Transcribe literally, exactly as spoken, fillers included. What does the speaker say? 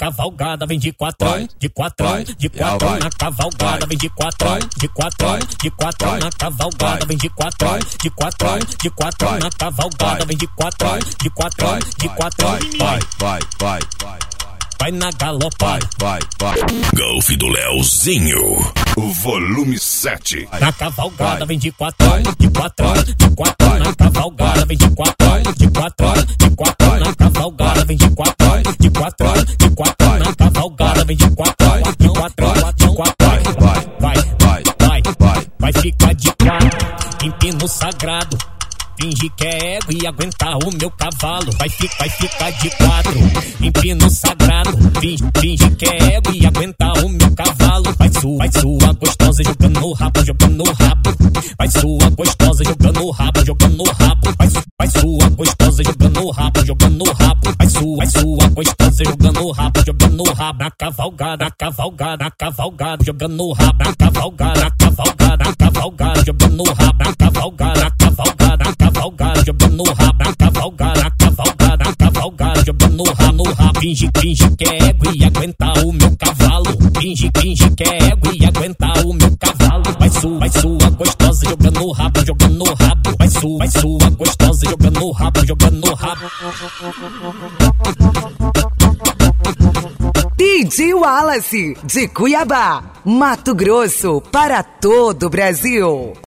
cavalgada, vem de quatrão, de quatrão, de quatrão na cavalgada, vem de quatrão, de quatrão, de quatrão na cavalgada, vem de quatrão, de quatrão, de quatrão na cavalgada, vem de quatrão, de quatrão, de quatrão, vai, vai, vai, vai. Vai na galopada, vai, vai. Golfe do Leozinho, o volume sete. Na cavalgada vem de quatrão, de quatrão, de quatrão na cavalgada, vem de quatrão, de quatrão, de quatrão na cavalgada, vem de quatrão, de quatrão, de quatrão na cavalgada, vem de quatrão, de quatrão, de quatrão, vai, vai, vai, vai, vai, vai ficar de quatro, empino sagrado. Finge que é ego e aguentar o meu cavalo. Vai ficar, vai ficar de quatro, empino sagrado. Finge, finge que é ego e aguentar o meu cavalo. Vai sua, vai sua gostosa jogando o rabo, jogando o rabo. Vai sua gostosa jogando o rabo, jogando o rabo. Vai, vai sua gostosa jogando o rabo, jogando o rabo. Vai sua, vai sua gostosa jogando o rabo, jogando o rabo. Na cavalgada, na cavalgada, na cavalgada, jogando o rabo. Na cavalgada, na cavalgada, na cavalgada, jogando o rabo. Na cavalgada, na cavalgada, na cavalgada, jogando o rabo. Na cavalgada, na cavalgada, na cavalgada, jogando o rabo, no rabo. Finge, finge que é ego e aguentar o meu cavalo. Finge, finge que é ego e aguentar o meu cavalo. Vai sua, vai sua gostosa jogando o rabo, jogando o rabo. Vai sua, vai sua gostosa jogando o rabo, jogando o rabo. D J Wallace, de Cuiabá, Mato Grosso, para todo o Brasil.